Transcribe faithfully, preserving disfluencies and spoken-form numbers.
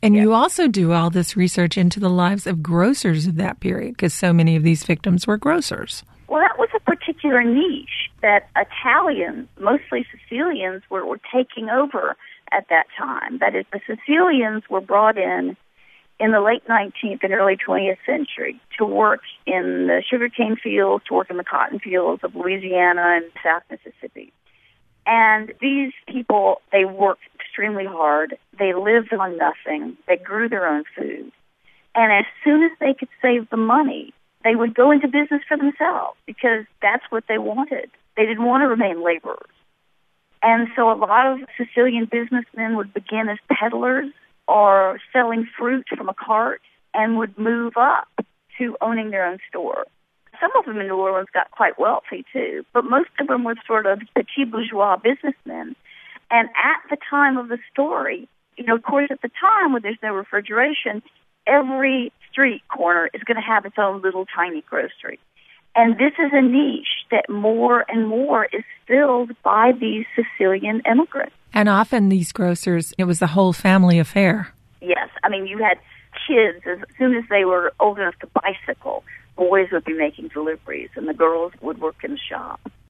And yes. you also do all this research into the lives of grocers of that period, because so many of these victims were grocers. Well, that was a particular niche that Italians, mostly Sicilians, were, were taking over at that time. That is, the Sicilians were brought in in the late nineteenth and early twentieth century to work in the sugarcane fields, to work in the cotton fields of Louisiana and South Mississippi. And these people, they worked extremely hard. They lived on nothing. They grew their own food. And as soon as they could save the money, they would go into business for themselves because that's what they wanted. They didn't want to remain laborers. And so a lot of Sicilian businessmen would begin as peddlers or selling fruit from a cart and would move up to owning their own store. Some of them in New Orleans got quite wealthy, too, but most of them were sort of petit bourgeois businessmen. And at the time of the story, you know, of course, at the time when there's no refrigeration, every street corner is going to have its own little tiny grocery. And this is a niche that more and more is filled by these Sicilian immigrants. And often these grocers, it was a whole family affair. Yes. I mean, you had kids, as soon as they were old enough to bicycle, boys would be making deliveries and the girls would work in the shop.